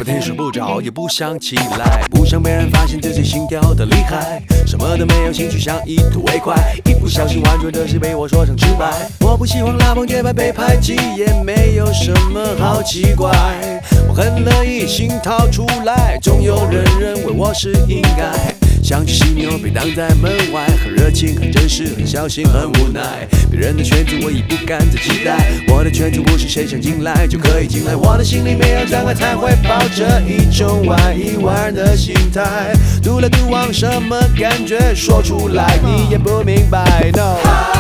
白天睡不着，也不想起来，不想被人发现自己心跳的厉害，什么都没有兴趣，想一吐为快，一不小心婉转的事被我说成直白。我不喜欢拉帮结派被排挤，也没有什么好奇怪，我很乐意心掏出来，总有人认为我是应该。想起犀牛被挡在门外，很热情，很真实，很小心，很无奈。别人的圈子我已不敢再期待，我的圈子不是谁想进来就可以进来，我的心里没有障碍，才会抱着一种玩一玩的心态。独来独往什么感觉？说出来你也不明白。No。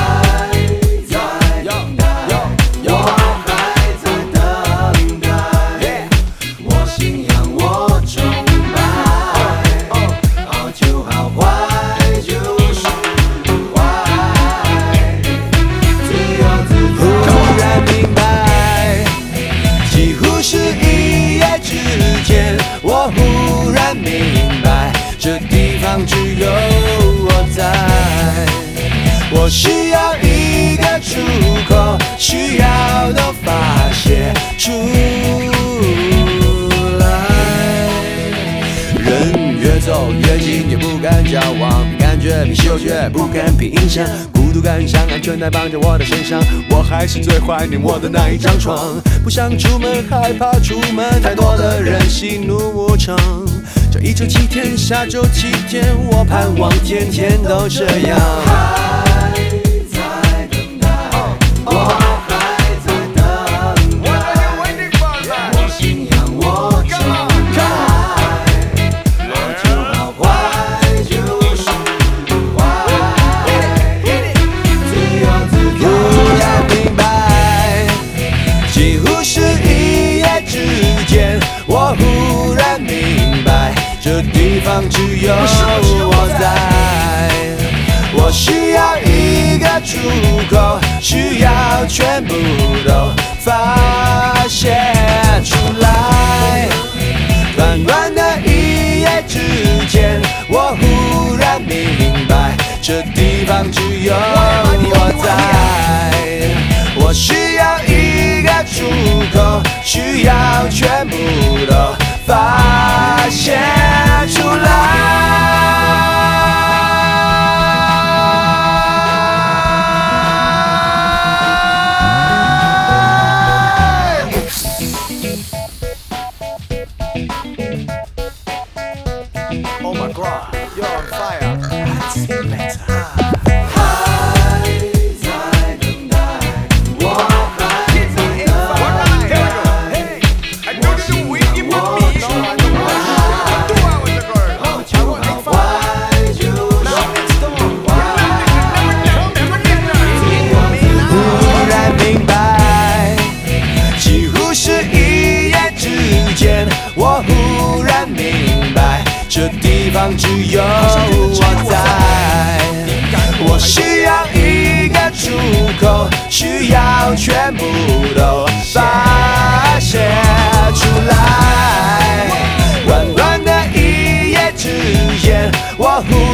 我忽然明白，这地方只有我在。我需要一个出口，需要都发泄出来。人越走越近，也不敢交往，比感觉比嗅觉，不敢比印象。孤独感像安全带绑在我的身上，我还是最怀念我的那一张床。不想出门，害怕出门，太多的人喜怒无常。这一周7天，下周7天，我盼望天天都这样。还在等待，我还在等待，我信仰我钟爱，好就好，坏就是坏，自由自在。突然明白，几乎是一夜之间，我忽然明白，这地方只有我在。我需要一个出口，需要全部都发泄出来。短短的一夜之间，我忽然明白，这地方只有我在。我需要一个出口，需要全部都发泄出来。Oh my God, you're on fire. That's better. 我忽然明白，这地方只有我在。我需要一个出口，需要全部都发泄出来。短短的一夜之间，我忽